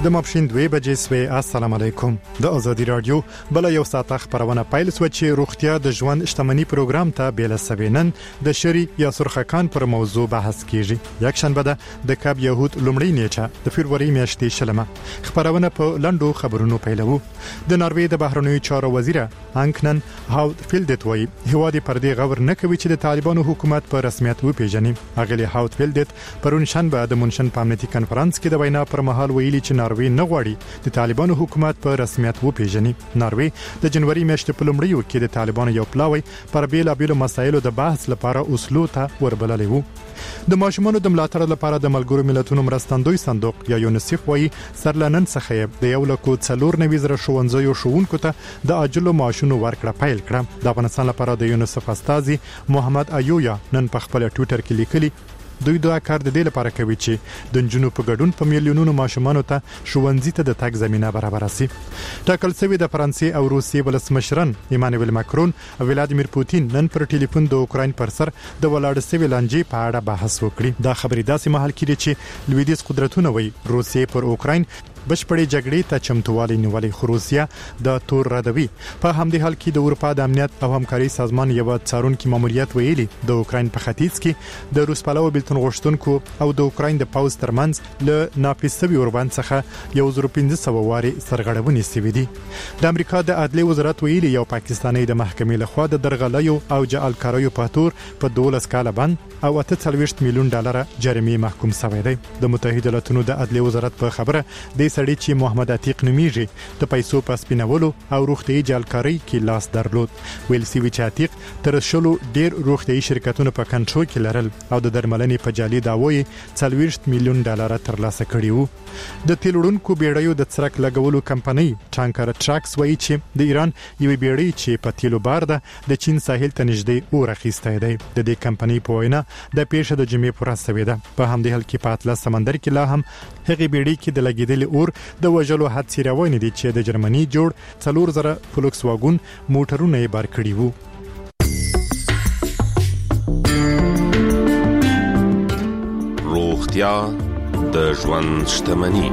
د ماپښین 2 بجې سوي. السلام علیکم. د ازادي رادیو بل یو ساعت خبرونه پایل سو چې روغتیا د ژوند شتمنۍ پروګرام ته بیل سوینن د شری یا سرخکان پر موضوع بحث کیږي. یک شنبه ده د کاب یهود لومړی نیټه د فبرवरी میاشتې شلمه خبرونه په لندو خبرونو پیلوو. د ناروې د بهرنیو چارو وزیر انکنن هاوتفیلډ وایي هوادي پردې غور نه کوي چې د طالبانو حکومت په رسمیت وپیژني. اغلی هاوتفیلډ پرون شنبه د منشن په امنیتي کانفرنس کې د وینا پر مهال ویلي چې ناروې نه غواړي د طالبانو حکومت په رسمیت وپیژني. ناروې د جنوري میاشتې په لومړیو کې د طالبانو یو پلاوی پر بیلابېلو مسایلو د بحث لپاره اوسلو ته وربللی وو. د ماشومانو د ملاتړ لپاره د ملګرو ملتونو مرستندوی صندوق یا یونیسف وایي سرلنن څخه د 1,490,000 ښوونځیو ښوونکو ته د اجلو معاشونو ورکړه پیل کړه. د افغانستان لپاره د یونیسف استازي محمد ایویا نن په خپل ټوئیټر کې لیکلي دوی دا کار د دې لپاره کوي چې د جنونو په ګډون په میلیونونو ماشومانو ته ښوونځي ته د تګ زمينه برابر شي. ټاکل شوی د فرانسې او روسیې ولسمشران ایمانوئل ماکرون او ولادیمیر پوتین نن پر ټلیفون د اوکراین پر سر د ولاړ سوي لانجې په اړه بحث وکړي. دا خبرې داسې مهال کې چې لویدیځ قدرتونه وایي روسیې پر اوکراین بشپړې جګړې ته چمتووالی نیولې. خو روسیا د تور ردوي په همدې حال کې د اروپا د امنیت او همکاري سازمان یو څارونکي ماموریت ویلي د اوکراین په ختیځ کې د روس پلوه بلتون غوښتونکو او د اوکراین د پاوز ترمنځ له ناپیسوي اوربند څخه 1500 واري سرغړونې سوي دي. د امریکا د عدلي وزارت ویلي یو پاکستاني د محکمې لخوا د درغلیو او جعلکاریو په تور په 12 کاله بند او 48 میلیون ډالر جریمه محکوم شوی دی. د متحده ایالاتونو د عدلي وزارت په خبره د سړي چې محمد عتیق نومیږي د پیسو په سپینولو او روغتي جعلکاری کې لاس درلود. ویل سی وی چې عتیق تر شلو ډیر روغتي شرکتونو په کنټرول کې لرل او د درملنې په جعلي داوی 40 میلیون ډالر ترلاسه کړي وو. د تیلوړونکو بیړیو د څرک لګولو کمپنۍ ټانکر ټراکس وایي چې د ایران یوه بیړۍ چې په تیلو بار ده د چین ساحل ته نږدې اور اخیسته دی. د دې کمپنۍ په وینا د پیښه د جمعې پر سوي ده. په همدې حال کې په اطلس سمندر کې لا هم هغه بیړۍ کې د لګیدل اور د وژلو حادثې روانې دي چې د جرمني جوړ 4000 فولکس واګون موټرونه یې بار کړي وو. روغتیا د ژوند شتمنۍ.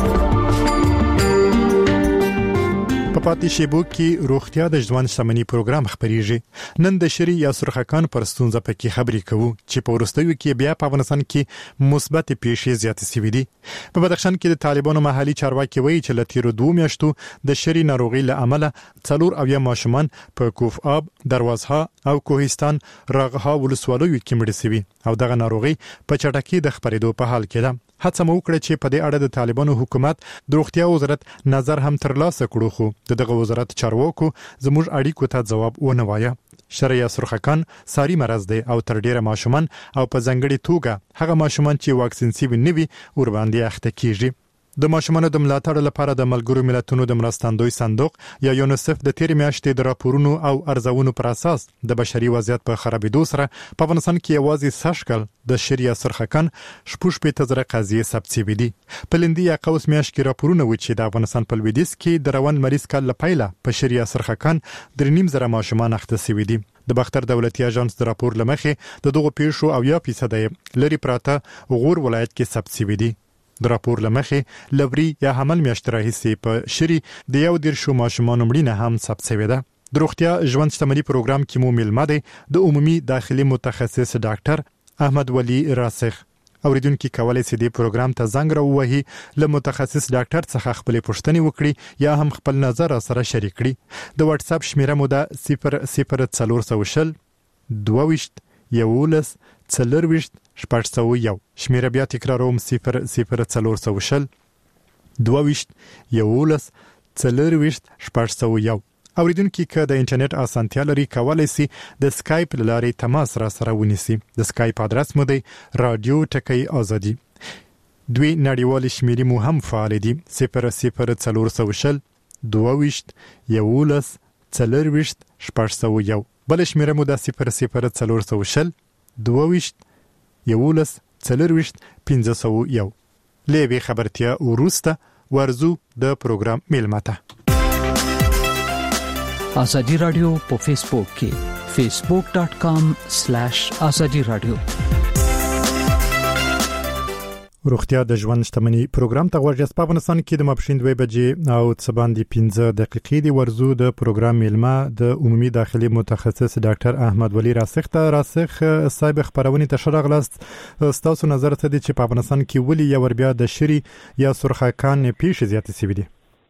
په پاتې شیبو کې روغتیا د ژوند شتمنۍ پروګرام خبريږي. نن د شری یا سرخکان پر ستونزه پکې خبرې کوو چې په ورستیو کې بیا په افغانستان کې مثبت پیښې زیاتې شوې دي. په بدخشان کې د طالبانو محلي چارواکي وایي چې لتیرو 2 میاشتو د شری ناروغي له امله 4 ماشومان په کوف آب، دروازها او کوهستان راغها ولسوالیو کې مړ شوي او دغه ناروغي په چټکۍ د خبرېدو په حال کې ده. هڅه مو وکړه چې په دې اړه د طالبانو حکومت د روغتیا وزارت نظر هم ترلاسه کړو خو دغه وزارت چارواکو زموږ اړیکو ته ځواب ونه وایي. شری سرخکان ساری مرض دی او تر ډیره ماشومان او په ځنګړي توګه هغه ماشومان چې واکسین شوي نه وي ور باندې اخته کیږي. د ماشومانو د ملاتړ لپاره د ملګرو ملتونو د مرستندوی صندوق یا یونیسف د تیر میاشتې د راپورونو او ارزونو پر اساس د بشري وضعیت په خرابېدو سره په افغانستان کې یوازې سشکل د شری سرخکان شپږ زره قضیې ثبت شوي دي. په لندي یا قوس میاشت کې راپورونه و چې د افغانستان په لویدیځ کې د روان مریض کال لپاره په شری سرخکان 3.5 ماشومان اخته شوي دي. د بختر دولتي اژانس د راپور لمخې د دغه پیښو 80% لري پراته غور ولایت کې ثبت شوي دي. د راپور لمخې لوري یا حمل میاشت راهیسې په شری د 11 ماشومان مړینه هم ثبت شوې ده. د روغتیا ژوند شتمنۍ پروګرام کې مو ملمه دی د عمومي داخلي متخصص ډاکټر احمد ولی راسخ. اوریدونکو کولای شي د پروګرام ته زنګ راووهي له متخصص ډاکټر څخه خپل پوښتنې وکړي یا هم خپل نظر سره شریک کړي. د واتس اپ شمیره مو ده 00400 22 11 40 شپږ شمیره بیا تکراروم 00400 22 11 40 شپږ. اوریدونکو که د انټرنیټ اسانتیا لري کولای شي د سکایپ لارې تماس را سره ونیسي. د سکایپ ادرس مو دی رادیو ټکی آزادي. دوی نړیوال شمیرې مو هم فعال دي 00400 22 11 40 شپږ. بل شمیره مو د 00400 22 11 40 501. لوي خبرتیا وروسته ورزو د پروګرام میلمته. آزادی رادیو په فیسبوک کې facebook.com/azadi radio. روغتیا د ژوند شتمنۍ پروګرام ته ورجس په افغانستان کې د ماپښین 2 بجې او څه باندې 15 دقیقې دی ورزو د پروګرام میلمه د عمومي داخلي متخصص ډاکټر احمد ولی راسخ صاحب خبرونه ته شرغلست تاسو نظر ته دي چې په افغانستان کې ولې یو ور بیا د شری یا سرخکان پیښ زیات سوي دي.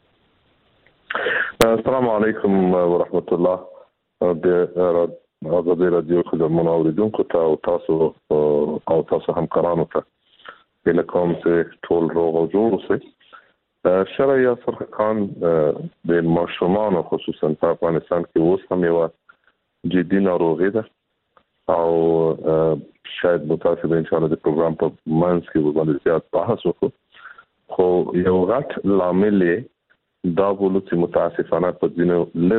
السلام علیکم ورحمت الله د آزادی رادیو خدمت اوریدونکو ته او تاسو همکارانو ته لکم چې ټول روغ او جوړ اوسئ. شرعي یا سرخکان د ماشومان خصوصا په افغانستان کې اوس هم یو جدي ناروغي ده او شاید متاسف ان شاء الله د پروګرام په منځ کې باندې زیات بحث وکړو خو یو غټ لامل دا بولو چې متاسفانه په ځینو